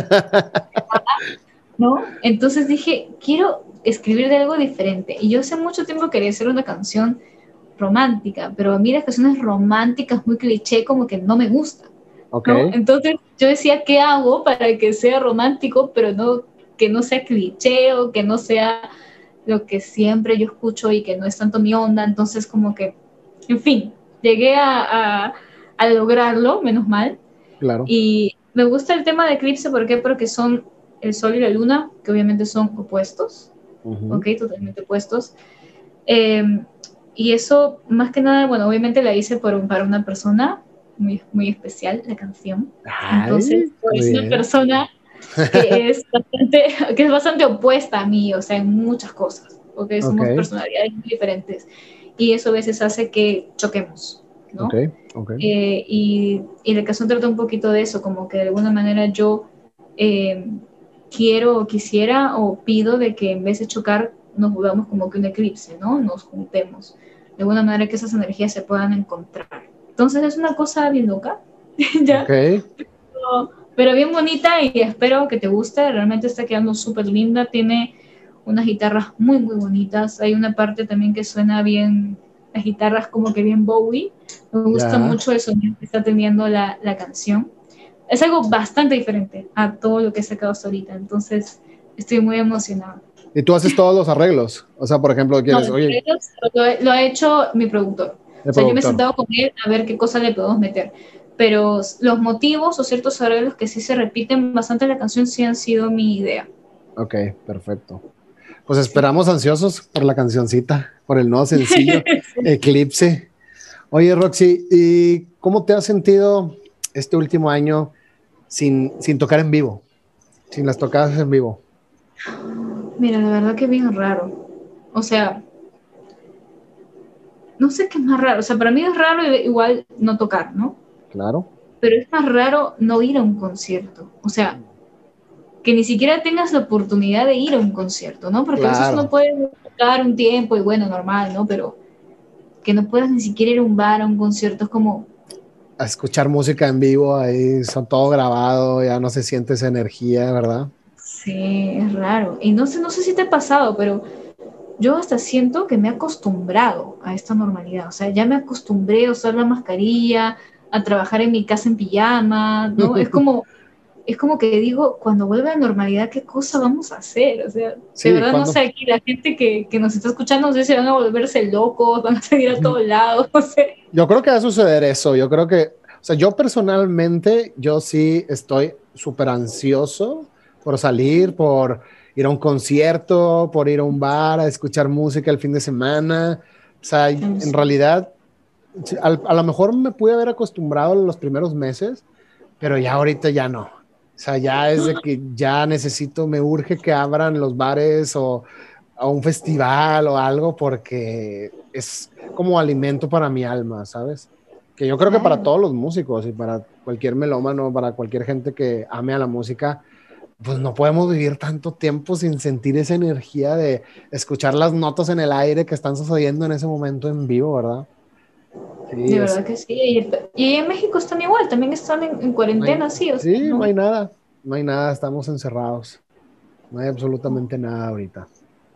¿no? Entonces dije, quiero escribir de algo diferente. Y yo hace mucho tiempo quería hacer una canción romántica, pero a mí las canciones románticas muy cliché como que no me gustan, Ok, ¿no? Entonces yo decía, ¿qué hago para que sea romántico, pero no que no sea cliché o que no sea lo que siempre yo escucho y que no es tanto mi onda? Entonces como que, en fin, llegué a, a, a lograrlo, menos mal. claro. Y me gusta el tema de Eclipse, ¿por qué? Porque son el Sol y la Luna, que obviamente son opuestos, Ujú. ¿ok? Totalmente opuestos. Eh, y eso, más que nada, bueno, obviamente la hice por un, para una persona muy, muy especial, la canción. Entonces, Ay, muy es una bien. persona que es, bastante, que es bastante opuesta a mí, o sea, en muchas cosas, porque Ok, somos personalidades muy diferentes. Y eso a veces hace que choquemos, ok, ¿no? ok. Eh, y, y la canción trata un poquito de eso, como que de alguna manera yo eh, quiero o quisiera o pido de que en vez de chocar nos volvamos como que un eclipse, ¿no? Nos juntemos. De alguna manera que esas energías se puedan encontrar. Entonces es una cosa bien loca, Ok. ¿ya? Pero, pero bien bonita y espero que te guste. Realmente está quedando súper linda. Tiene unas guitarras muy, muy bonitas. Hay una parte también que suena bien, las guitarras como que bien Bowie. Me gusta Ya. mucho el sonido que está teniendo la, la canción. Es algo bastante diferente a todo lo que he sacado hasta ahorita. Entonces, estoy muy emocionada. ¿Y tú haces todos los arreglos? O sea, por ejemplo, No, quieres, los oye, arreglos lo, lo ha hecho mi productor. el O sea, yo me he productor. sentado con él a ver qué cosa le podemos meter. Pero los motivos o ciertos arreglos que sí se repiten bastante en la canción sí han sido mi idea. Ok, perfecto. Pues Sí. esperamos ansiosos por la cancioncita, por el nuevo sencillo, Eclipse. Oye, Roxy, ¿y cómo te has sentido este último año sin, sin tocar en vivo? Sin las tocadas en vivo. Mira, la verdad que bien raro. O sea, no sé qué es más raro. O sea, para mí es raro igual no tocar, ¿no? Claro, Pero es más raro no ir a un concierto. O sea, que ni siquiera tengas la oportunidad de ir a un concierto, ¿no? Porque a veces uno claro. puede tocar un tiempo y bueno, normal, ¿no? Pero que no puedas ni siquiera ir a un bar, a un concierto, es como... A escuchar música en vivo, ahí son todo grabado, ya no se siente esa energía, ¿verdad? Sí, es raro. Y no sé, no sé si te ha pasado, pero yo hasta siento que me he acostumbrado a esta normalidad. O sea, ya me acostumbré a usar la mascarilla, a trabajar en mi casa en pijama, ¿no? Es como, es como que digo, cuando vuelva a la normalidad, ¿qué cosa vamos a hacer? O sea, de Sí, verdad no cuando... sé, aquí la gente que, que nos está escuchando, no sé si van a volverse locos, van a salir a todos lados, no sé. Yo creo que va a suceder eso. Yo creo que, o sea, yo personalmente, yo sí estoy súper ansioso por salir, por ir a un concierto, por ir a un bar, a escuchar música el fin de semana. O sea, en realidad, sí, al- a lo mejor me pude haber acostumbrado en los primeros meses, pero ya ahorita ya no. O sea, ya es de que ya necesito, me urge que abran los bares o a un festival o algo porque es como alimento para mi alma, ¿sabes? Que yo creo que para Claro. todos los músicos y para cualquier melómano, para cualquier gente que ame a la música, pues no podemos vivir tanto tiempo sin sentir esa energía de escuchar las notas en el aire que están sucediendo en ese momento en vivo, ¿verdad? Sí, De es, verdad que sí. Y, y en México están igual, también están en, en no hay, cuarentena, sí, o sea, sí, no no. hay nada, no hay nada, estamos encerrados, no hay absolutamente nada ahorita.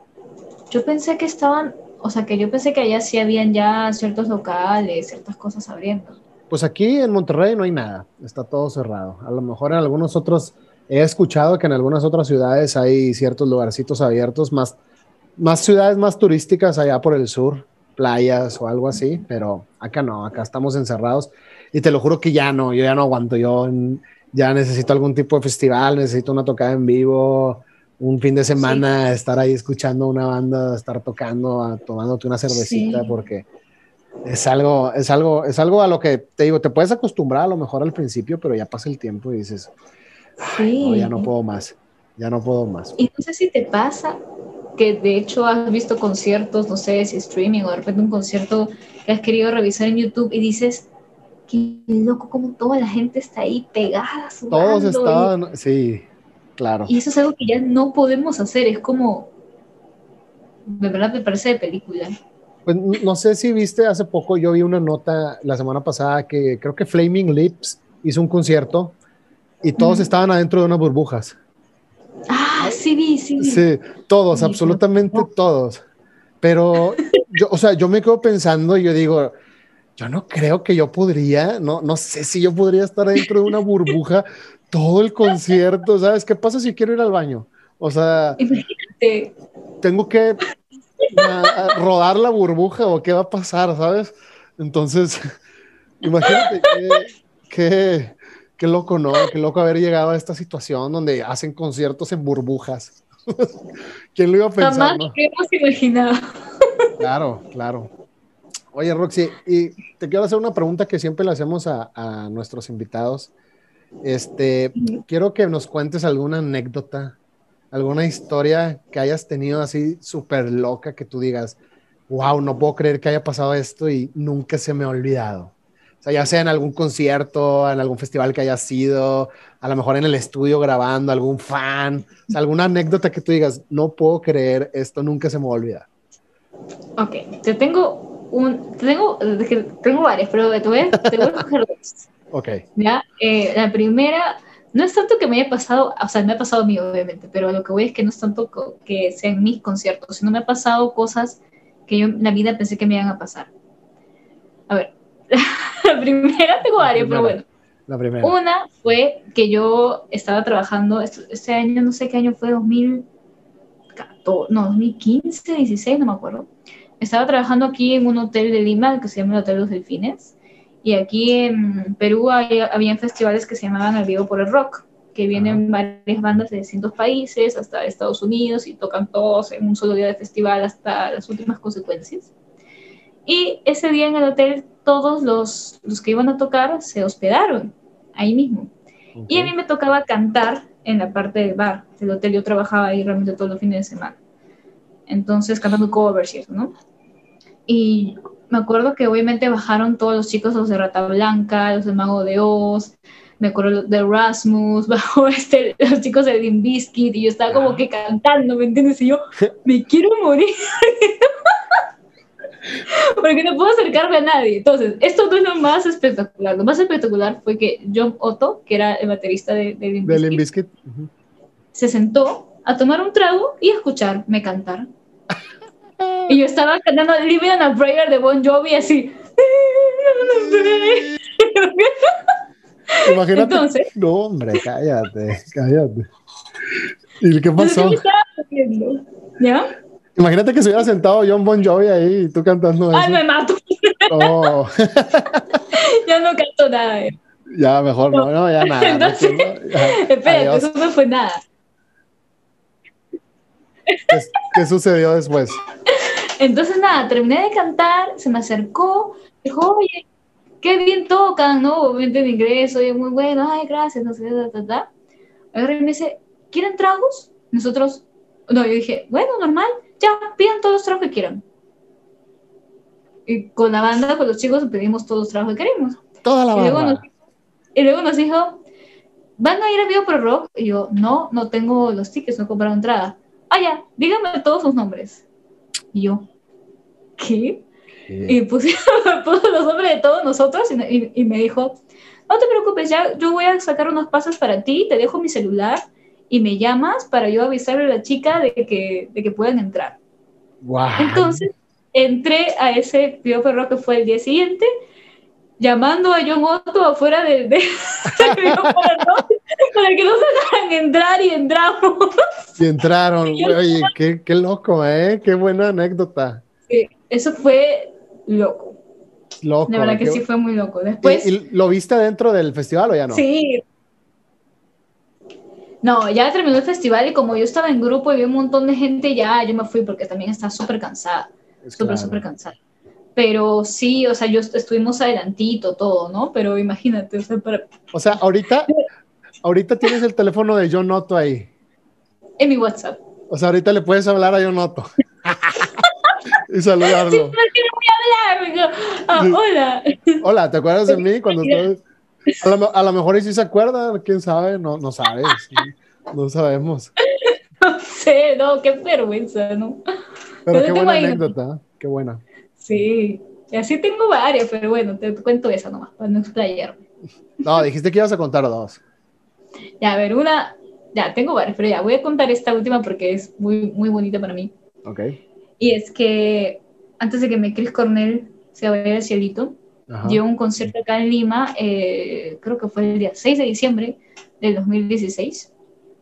Yo pensé que estaban, o sea, que yo pensé que allá sí habían ya ciertos locales, ciertas cosas abriendo. Pues aquí en Monterrey no hay nada, está todo cerrado. A lo mejor en algunos otros, he escuchado que en algunas otras ciudades hay ciertos lugarcitos abiertos, más, más ciudades más turísticas allá por el sur, playas o algo así, pero acá no, acá estamos encerrados y te lo juro que ya no, yo ya no aguanto, yo mm, ya necesito algún tipo de festival, necesito una tocada en vivo, un fin de Sí, semana, estar ahí escuchando una banda, estar tocando, a- tomándote una cervecita, sí, porque es algo, es algo, es algo a lo que te digo, te puedes acostumbrar a lo mejor al principio, pero ya pasa el tiempo y dices, ay, no, ya sí. no puedo más, ya no puedo más. Y no sé si te pasa que de hecho has visto conciertos, no sé si streaming o de repente un concierto que has querido revisar en YouTube y dices, qué loco como toda la gente está ahí pegada, Todos sudando y, estaban, sí, claro. y eso es algo que ya no podemos hacer, es como, de verdad me parece de película. Pues no sé si viste hace poco, yo vi una nota la semana pasada que creo que Flaming Lips hizo un concierto y todos Ujú. estaban adentro de unas burbujas. Ah, sí vi, sí vi. Sí, todos, Oye, pero absolutamente no. todos. Pero yo, o sea, yo me quedo pensando y yo digo, yo no creo que yo podría, no, no sé si yo podría estar dentro de una burbuja todo el concierto, ¿sabes? ¿Qué pasa si quiero ir al baño? O sea, Imagínate. tengo que a, a rodar la burbuja o qué va a pasar, ¿sabes? Entonces, imagínate qué, qué, qué loco, ¿no? Qué loco haber llegado a esta situación donde hacen conciertos en burbujas. ¿Quién lo iba a pensar, Jamás no? lo hemos imaginado. Claro, claro. Oye, Roxy, y te quiero hacer una pregunta que siempre le hacemos a, a nuestros invitados. Este, quiero que nos cuentes alguna anécdota, alguna historia que hayas tenido así súper loca que tú digas, wow, no puedo creer que haya pasado esto y nunca se me ha olvidado. O sea, ya sea en algún concierto, en algún festival que hayas sido, a lo mejor en el estudio grabando, algún fan, o sea, alguna anécdota que tú digas, no puedo creer esto, nunca se me va a olvidar. Ok, te tengo un, te tengo, tengo varias, pero te voy a, te voy a escoger dos. Ok, ¿Ya? Eh, la primera, no es tanto que me haya pasado, o sea, me ha pasado a mí, obviamente, pero lo que voy es que no es tanto que sean mis conciertos, sino me ha pasado cosas que yo en la vida pensé que me iban a pasar. A ver, la primera tengo la varias, pero primera, bueno. la primera. Una fue que yo estaba trabajando, este año, no sé qué año fue, dos mil catorce, no, dos mil quince, dieciséis, no me acuerdo. Estaba trabajando aquí en un hotel de Lima que se llama el Hotel Los Delfines. Y aquí en Perú había, había festivales que se llamaban El Vivo por el Rock, que Ajá. vienen varias bandas de distintos países, hasta Estados Unidos, y tocan todos en un solo día de festival hasta las últimas consecuencias. Y ese día en el hotel todos los, los que iban a tocar se hospedaron ahí mismo. Ok. Y a mí me tocaba cantar en la parte del bar del hotel. Yo trabajaba ahí realmente todos los fines de semana. Entonces cantando covers y eso, ¿no? Y me acuerdo que obviamente bajaron todos los chicos, los de Rata Blanca, los de Mago de Oz, me acuerdo de Rasmus, bajó este, los chicos de Limp Bizkit, y yo estaba como Ajá. que cantando, ¿me entiendes? Y yo, me quiero morir, porque no puedo acercarme a nadie. Entonces, esto no es lo más espectacular. Lo más espectacular fue que John Otto, que era el baterista de, de Limp De Bizkit, Limp Bizkit. Uh-huh. se sentó a tomar un trago y a escucharme cantar. Y yo estaba cantando Living on a Prayer de Bon Jovi, así. Imagínate. Entonces, no, hombre, cállate, cállate. ¿Y qué pasó? ¿qué me estaba haciendo? ¿Ya? Imagínate que se hubiera sentado John Bon Jovi ahí y tú cantando eso. ¡Ay, me mato! Oh. Ya no canto nada. Eh. Ya, mejor no, no, ya nada. Entonces, no, ya. espérate, Adiós. eso no fue nada. ¿Qué, ¿Qué sucedió después? Entonces, nada, terminé de cantar, se me acercó, dijo, oye, qué bien tocan, ¿no? Obviamente en inglés, oye, muy bueno, ay, gracias, no sé, ta, ta, ta. Agarré y me dice, ¿quieren tragos? Nosotros, no, yo dije, bueno, normal, ya, pidan todos los tragos que quieran. Y con la banda, con los chicos, pedimos todos los tragos que queremos. Toda la y luego, nos, barra. y luego nos dijo, ¿van a ir a Vivo Pro Rock? Y yo, no, no tengo los tickets, no he comprado entrada. Ah, ya, díganme todos sus nombres. Y yo, ¿qué? Sí. Y puse, puse los nombres de todos nosotros y, y, y me dijo, no te preocupes, ya yo voy a sacar unos pases para ti, te dejo mi celular y me llamas para yo avisarle a la chica de que, de que puedan entrar. Wow. Entonces, entré a ese Vivo Pro Rock que fue el día siguiente, llamando a John Otto afuera de, de, de Vivo Pro Rock para que nos dejaran entrar y entramos. Y entraron, oye, qué, qué loco, ¿eh? Qué buena anécdota. Sí, eso fue loco. Loco. La verdad que qué... sí fue muy loco. Después, ¿Y, ¿Y lo viste dentro del festival o ya no? Sí. No, ya terminó el festival y como yo estaba en grupo y vi un montón de gente, ya yo me fui porque también estaba súper cansada. Súper, claro. súper cansada. Pero sí, o sea, yo estuvimos adelantito todo, ¿no? Pero imagínate, o sea, para... O sea, ahorita, ahorita tienes el teléfono de John Otto ahí. En mi WhatsApp. O sea, ahorita le puedes hablar a John Otto. Y saludarlo. Sí, ¿por qué no voy a hablar? Yo, ah, hola. Hola, ¿te acuerdas de mí? Cuando estabas... a, lo, a lo mejor y sí se acuerda, quién sabe, no, no sabes. No sabemos. No sé, no, qué vergüenza, ¿no? Pero, pero qué buena anécdota, ¿eh? Qué buena. Sí, y así tengo varias, pero bueno, te cuento esa nomás, para no explayarme. No, dijiste que ibas a contar dos. Ya, a ver, una, ya, tengo varias, pero ya, voy a contar esta última porque es muy, muy bonita para mí. Ok. Y es que antes de que me Chris Cornell se vaya al cielito, Ajá. dio un concierto acá en Lima, eh, creo que fue el día seis de diciembre del dos mil dieciséis.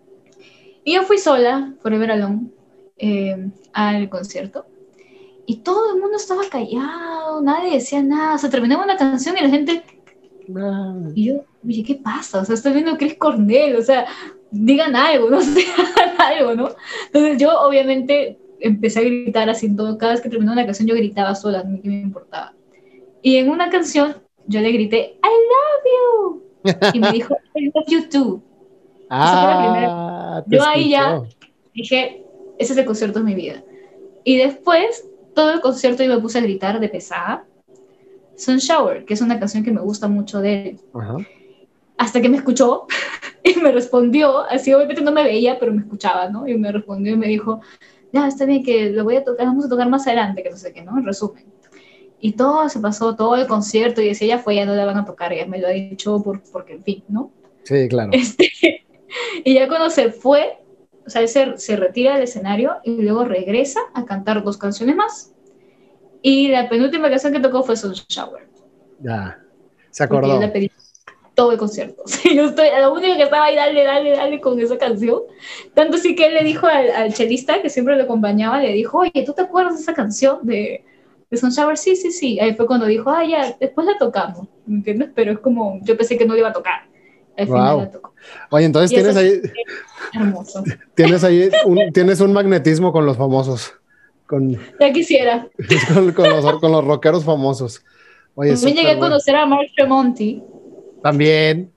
Y yo fui sola, Forever Alone, eh, al concierto. Y todo el mundo estaba callado, nadie decía nada. O sea, terminaba una canción y la gente... No. Y yo, oye, ¿qué pasa? O sea, estoy viendo a Chris Cornell, o sea, digan algo, no sé, hagan algo, ¿no? Entonces yo, obviamente, empecé a gritar así, todo, cada vez que terminaba una canción yo gritaba sola, a mí qué me importaba. Y en una canción yo le grité, I love you. Y me dijo, I love you too. Ah, esa fue la primera. Yo ahí ya dije, ese es el concierto de mi vida. Y después, todo el concierto yo me puse a gritar de pesada Sunshower, que es una canción que me gusta mucho de él. Ajá. Hasta que me escuchó y me respondió, así obviamente no me veía, pero me escuchaba, ¿no? Y me respondió y me dijo, ya, está bien, que lo voy a tocar, vamos a tocar más adelante, que no sé qué, ¿no? En resumen. Y todo se pasó, todo el concierto, y decía, ya fue, ya no la van a tocar, ya me lo ha dicho por, porque, en fin, ¿no? Sí, claro. Este, y ya cuando se fue, o sea, él se, se retira del escenario y luego regresa a cantar dos canciones más. Y la penúltima canción que tocó fue Sunshower. Ya, se acordó. Porque yo le pedí todo el concierto. Sí, yo estoy, la única que estaba ahí, dale, dale, dale con esa canción. Tanto sí que él le dijo al, al chelista, que siempre lo acompañaba, le dijo, oye, ¿tú te acuerdas de esa canción de, de Sunshower? Sí, sí, sí. Ahí fue cuando dijo, ah, ya, después la tocamos, ¿me entiendes? Pero es como, yo pensé que no le iba a tocar. Al wow. final la tocó. Oye, entonces y tienes ahí... Hermoso. Tienes ahí un, tienes un magnetismo con los famosos. Con, ya quisiera. Con, con, los, con los rockeros famosos. Oye, también llegué a conocer a Mark Tremonti. También.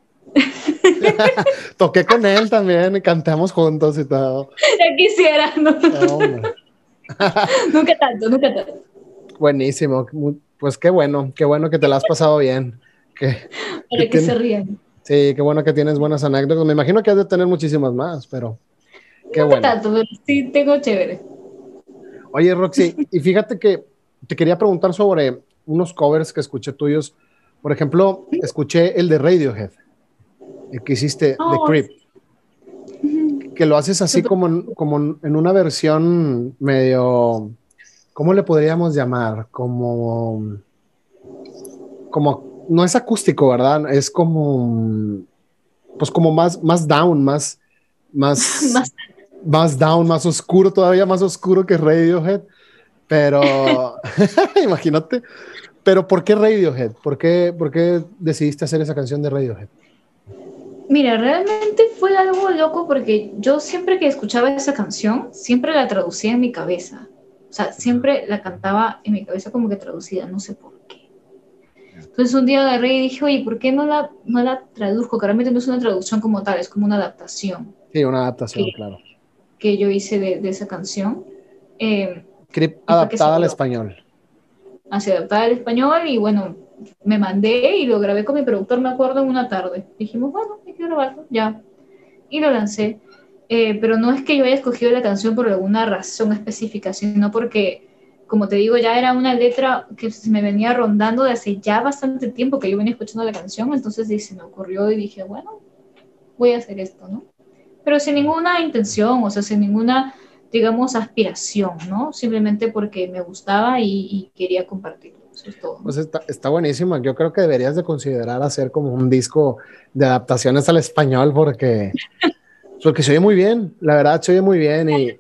Toqué con él también, cantamos juntos y todo. Ya quisiera, ¿no? No, nunca tanto, nunca tanto. Buenísimo. Pues qué bueno, qué bueno que te la has pasado bien. Que, Para que, que se rían. Sí, qué bueno que tienes buenas anécdotas. Me imagino que has de tener muchísimas más, pero qué no bueno. Tanto, pero sí tengo chévere. Oye, Roxy, y fíjate que te quería preguntar sobre unos covers que escuché tuyos. Por ejemplo, escuché el de Radiohead, el que hiciste, The Oh, Creep, que lo haces así súper. como en, como en una versión medio, ¿cómo le podríamos llamar? Como, como, no es acústico, ¿verdad? Es como, pues como más, más down, más, más, Más. más down, más oscuro, todavía más oscuro que Radiohead. Pero, imagínate. Pero, ¿por qué Radiohead? ¿Por qué, por qué decidiste hacer esa canción de Radiohead? Mira, realmente fue algo loco porque yo siempre que escuchaba esa canción, siempre la traducía en mi cabeza. O sea, siempre la cantaba en mi cabeza como que traducida, no sé por qué. Entonces un día agarré y dije, oye, ¿por qué no la, no la traduzco? Que realmente no es una traducción como tal, es como una adaptación Sí, una que, adaptación, claro. que yo hice de, de esa canción. Eh, Creep y fue que adaptada al salió español. así adaptada al español y bueno, me mandé y lo grabé con mi productor, me acuerdo, en una tarde. Dijimos, bueno, hay que grabarlo, ya. Y lo lancé. Eh, pero no es que yo haya escogido la canción por alguna razón específica, sino porque, como te digo, ya era una letra que se me venía rondando de hace ya bastante tiempo que yo venía escuchando la canción, entonces se me ocurrió y dije, bueno, voy a hacer esto, ¿no? Pero sin ninguna intención, o sea, sin ninguna, digamos, aspiración, ¿no? Simplemente porque me gustaba y, y quería compartirlo, eso es todo, Pues ¿no? está, está buenísimo. Yo creo que deberías de considerar hacer como un disco de adaptaciones al español porque, porque se oye muy bien. La verdad, se oye muy bien. Y,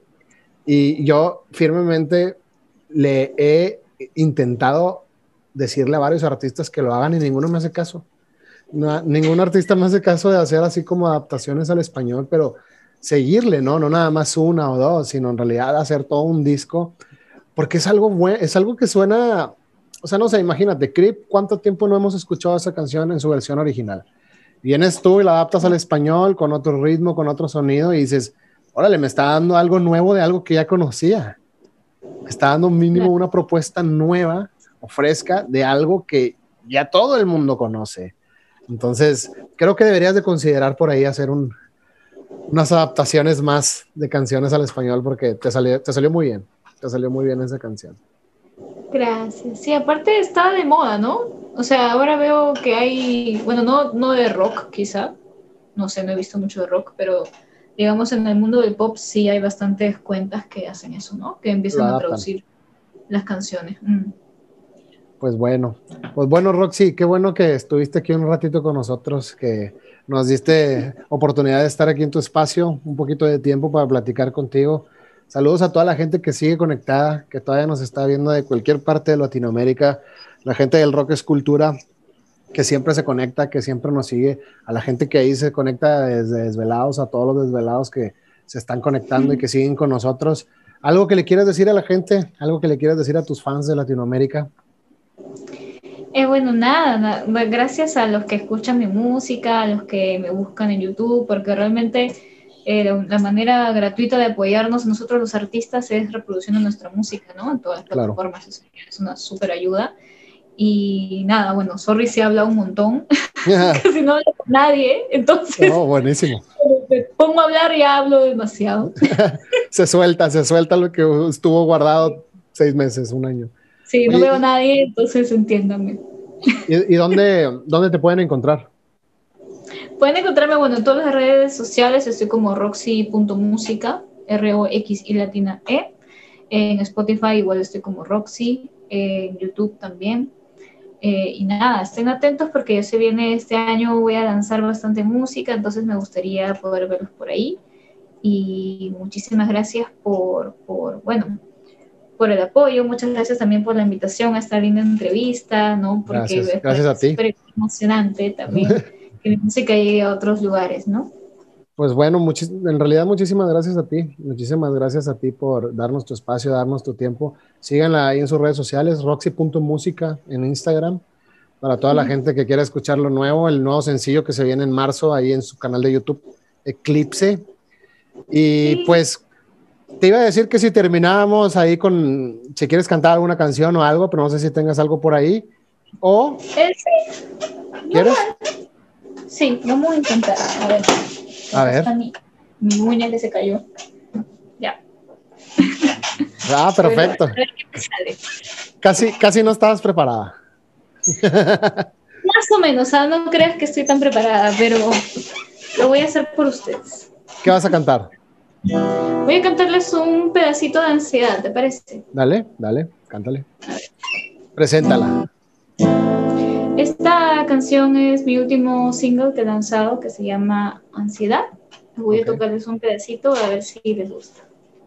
y yo firmemente le he intentado decirle a varios artistas que lo hagan y ninguno me hace caso. No, ningún artista me hace caso de hacer así como adaptaciones al español, pero seguirle, ¿no? No nada más una o dos, sino en realidad hacer todo un disco, porque es algo bueno, es algo que suena, o sea, no sé, imagínate, Creep, ¿cuánto tiempo no hemos escuchado esa canción en su versión original? Vienes tú y la adaptas al español con otro ritmo, con otro sonido y dices, órale, me está dando algo nuevo de algo que ya conocía. Me está dando mínimo una propuesta nueva o fresca de algo que ya todo el mundo conoce. Entonces, creo que deberías de considerar por ahí hacer un, unas adaptaciones más de canciones al español porque te salió, te salió muy bien. Te salió muy bien esa canción. Gracias. Sí, aparte está de moda, ¿no? O sea, ahora veo que hay, bueno, no, no de rock quizá, no sé, no he visto mucho de rock, pero digamos en el mundo del pop sí hay bastantes cuentas que hacen eso, ¿no? Que Lo empiezan a adaptan. traducir las canciones. Mm. Pues bueno, pues bueno, Roxy, qué bueno que estuviste aquí un ratito con nosotros, que nos diste oportunidad de estar aquí en tu espacio, un poquito de tiempo para platicar contigo. Saludos a toda la gente que sigue conectada, que todavía nos está viendo de cualquier parte de Latinoamérica, la gente del Rock es Cultura, que siempre se conecta, que siempre nos sigue, a la gente que ahí se conecta desde Desvelados, a todos los desvelados que se están conectando y que siguen con nosotros. ¿Algo que le quieras decir a la gente? ¿Algo que le quieras decir a tus fans de Latinoamérica? Eh, bueno, nada, nada, gracias a los que escuchan mi música, a los que me buscan en YouTube, porque realmente eh, la, la manera gratuita de apoyarnos nosotros los artistas es reproduciendo nuestra música, ¿no? En todas las Claro. plataformas, es, es una súper ayuda. Y nada, bueno, sorry si habla un montón, casi no hablo con nadie, entonces Oh, buenísimo. me pongo a hablar y hablo demasiado. Se suelta, se suelta lo que estuvo guardado seis meses, un año. Sí, no Oye, veo a ¿y, nadie, entonces entiéndanme. y, y dónde, dónde te pueden encontrar? Pueden encontrarme, bueno, en todas las redes sociales, estoy como roxy punto música, R O X y latina E. En Spotify igual estoy como Roxy, en YouTube también. Eh, y nada, estén atentos porque ya se viene este año, voy a lanzar bastante música, entonces me gustaría poder verlos por ahí. Y muchísimas gracias por, por, bueno, por el apoyo, muchas gracias también por la invitación a esta linda entrevista, ¿no? Porque Gracias, es para gracias mí a ti. súper emocionante también que la música llegue a otros lugares, ¿no? Pues bueno, en realidad muchísimas gracias a ti, muchísimas gracias a ti por darnos tu espacio, darnos tu tiempo. Síganla ahí en sus redes sociales, roxy punto música en Instagram, para toda la gente que quiera escuchar lo nuevo, el nuevo sencillo que se viene en marzo ahí en su canal de YouTube, Eclipse. Y Sí, pues te iba a decir que si terminábamos ahí con, si quieres cantar alguna canción o algo, pero no sé si tengas algo por ahí, o ese, ¿quieres? normal. Sí, vamos a intentar. A ver, A acá está ver. mi, mi uña que se cayó. Ya. Ah, perfecto. Pero, a ver qué me sale. Casi, casi no estabas preparada. Más o menos, ¿ah? No creas que estoy tan preparada, pero lo voy a hacer por ustedes. ¿Qué vas a cantar? Voy a cantarles un pedacito de ansiedad, ¿te parece? Dale, dale, cántale. Preséntala. Esta canción es mi último single que he lanzado, que se llama Ansiedad. Voy Ok. a tocarles un pedacito a ver si les gusta.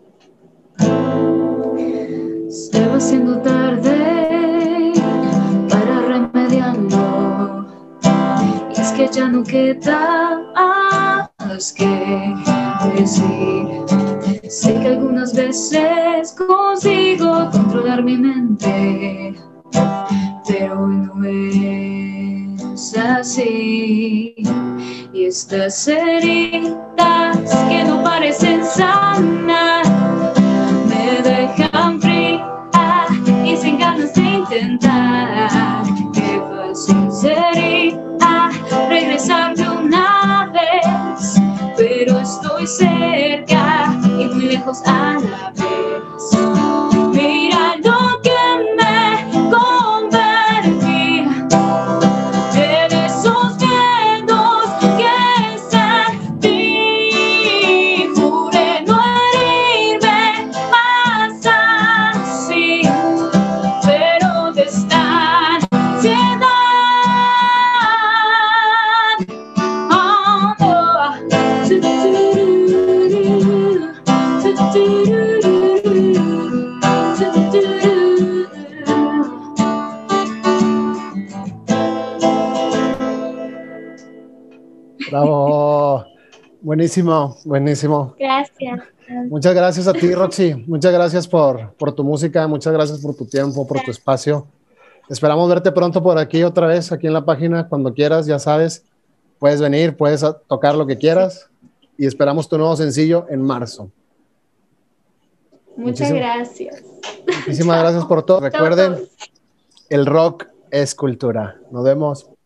Se va haciendo tarde para remediarlo, y es que ya no queda más que decir. Sé que algunas veces consigo controlar mi mente, pero hoy no es así. Y estas heridas que no parecen sanar me dejan fría y sin ganas de intentar. Qué fácil sería regresar de una vez, pero estoy cerca y muy lejos a la vez. Mira lo que me convertí en esos miedos que sentí. Juré no herirme más así, pero de esta ansiedad, oh, oh. Tu, tu, tu, tu, tu, tu, tu. Bravo. Buenísimo, buenísimo. Gracias. Muchas gracias a ti, Roxy. Muchas gracias por, por tu música, muchas gracias por tu tiempo, por tu espacio. Esperamos verte pronto por aquí otra vez, aquí en la página, cuando quieras, ya sabes. Puedes venir, puedes tocar lo que quieras y esperamos tu nuevo sencillo en marzo. Muchas Muchísimas, gracias. muchísimas Chao. gracias por todo. Chao a Recuerden, todos. el rock es cultura. Nos vemos.